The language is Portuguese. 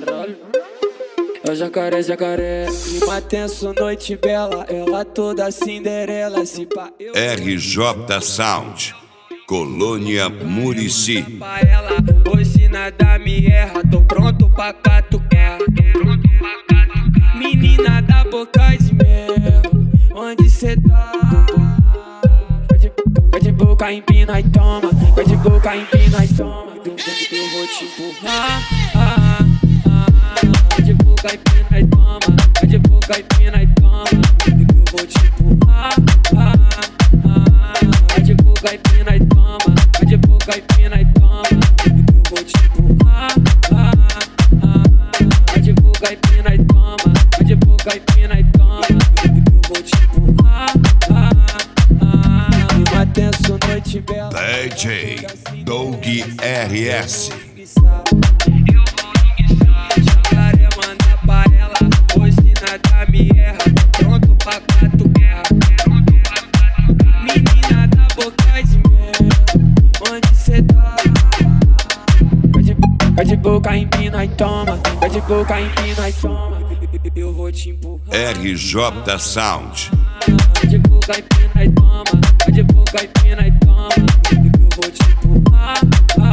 caralho. É o jacaré, jacaré. Clima tenso, noite bela. Ela toda Cinderela. Se pá, eu RJ Sound, Colônia Murici. pra ela, hoje nada me erra. Tô pronto pra catucar. Menina da boca de mel, onde cê tá? Vai de boca, empina e toma. Vai de boca, empina e toma. Eu vou te empurrar. Vai de boca, empina e toma. Vai de boca, empina e toma. Eu vou te empurrar. Vai de boca, empina e toma. Vai de boca, empina e toma. Eu vou te empurrar. Vai de boca, empina e toma. Vai de boca, empina e toma. Eu vou te empurrar. Clima tenso, noite bela. DJ Doug RS. Eu vou enguiçar, jacaré manda pra ela. Hoje nada me erra, pronto pra catucar. Menina da boca de mel, onde cê tá? Vai de boca, empina e toma. Vai de boca, empina e toma. Eu vou te empurrar. RJ Sound, Vai de boca, empina e toma. Vai de boca, empina e toma. Eu vou te empurrar.